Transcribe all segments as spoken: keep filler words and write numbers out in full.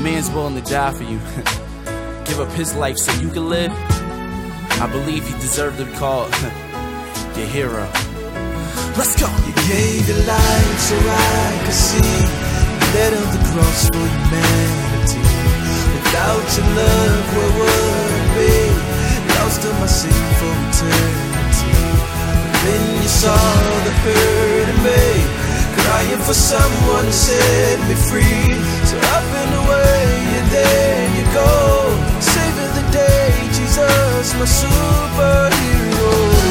man's willing to die for you, give up his life so you can live, I believe he deserved to be called your hero. Let's go! You gave your life so I could see. You led on the cross for humanity. Without your love, where would I be? Lost in my sin for eternity. But then you saw the hurt in me, crying for someone to set me free. So up and away, and there you go, saving the day, Jesus, my superhero.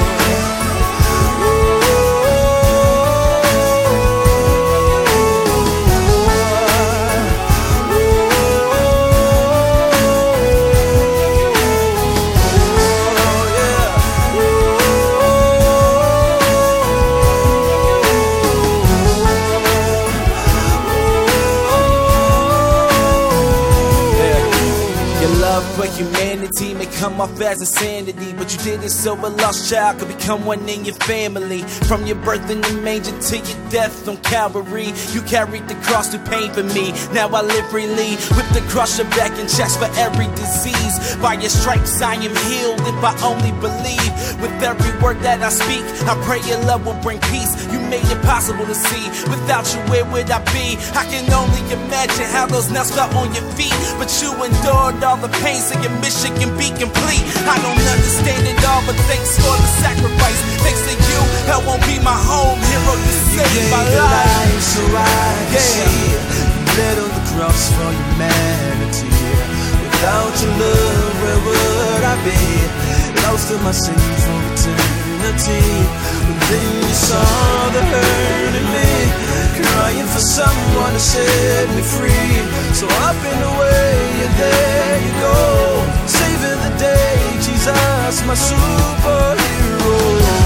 For humanity may come off as insanity, but you did it so a lost child could become one in your family. From your birth in the manger to your death on Calvary, you carried the cross to pain for me. Now I live freely with the cross your back and chest for every disease. By your stripes I am healed if I only believe. With every word that I speak, I pray your love will bring peace. You made it possible to see. Without you, where would I be? I can only imagine how those nails felt on your feet, but you endured all the pain so your mission can be complete. I don't understand it all, but thanks for the sacrifice. Thanks to you, hell won't be my home. Hero to save my life. life so I can yeah. see. You bled on the cross for humanity. Without your love, where would I be? Lost in my sin for eternity. But then you saw the hurt in me, crying for someone to set me free. So up and away, and there you go, saving the day, Jesus, my superhero.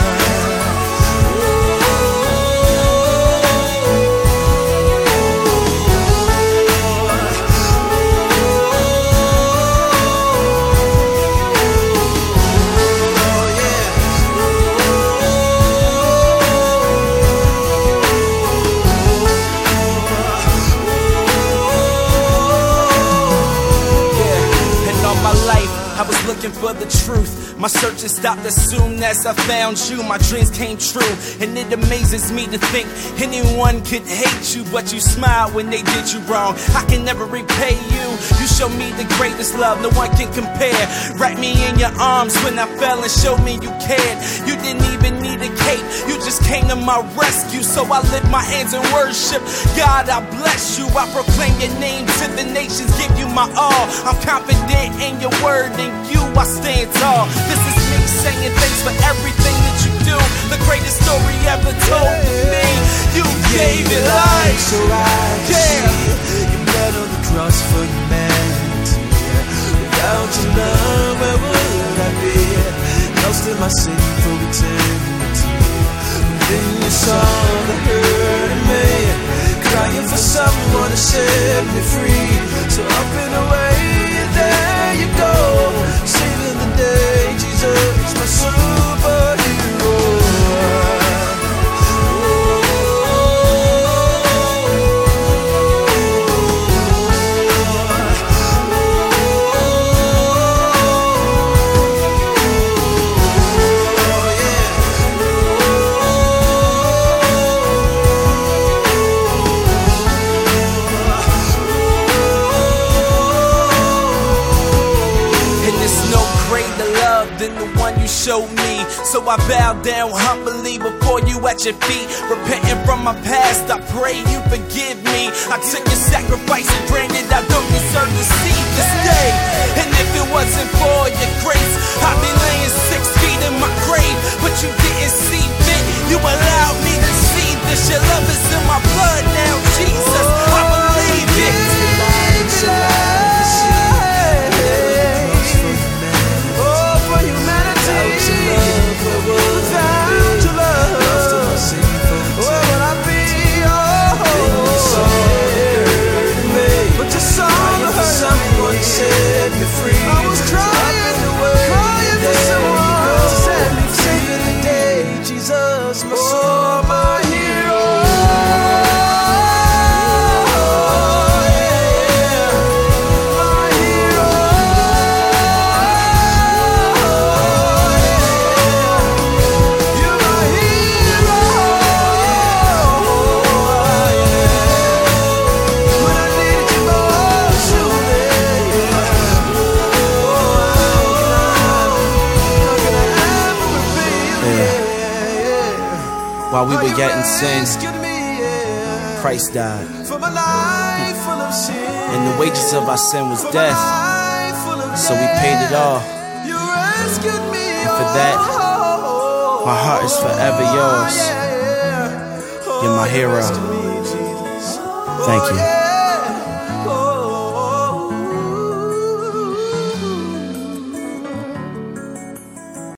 I was looking for the truth. My searching stopped as soon as I found you. My dreams came true, and it amazes me to think anyone could hate you, but you smiled when they did you wrong. I can never repay you. You showed me the greatest love no one can compare. Wrapped me in your arms when I fell and showed me you cared. You didn't even need a cape, you just came to my rescue. So I lift my hands in worship. God, I bless you. I proclaim your name to the nations, give you my all. I'm confident in your word, and you I stand tall. This is me saying thanks for everything that you do. The greatest story ever told to me. You gave it life so I can yeah. see. You bled on the cross for humanity. Without your love, where would I be? Lost in my sin for eternity. But then you saw the hurt in me, crying for someone to set me free. So up and away, there you go, saving the day, Jesus, my superhero. Than the one you showed me. So I bow down humbly before you at your feet, repenting from my past. I pray you forgive me. I took your sacrifice and granted I don't deserve to see this day. And if it wasn't for your grace, I'd be laying six feet in my grave. But you didn't see fit, you allowed me to see this. Your love is in my blood now, Jesus, I believe it. Set me free. I was crying, crying for someone to set me free. Saving the day, Jesus, my soul, my hero. While we were yet in sin, Christ died. And the wages of our sin was death, so we paid it all. And for that, my heart is forever yours. You're my hero. Thank you.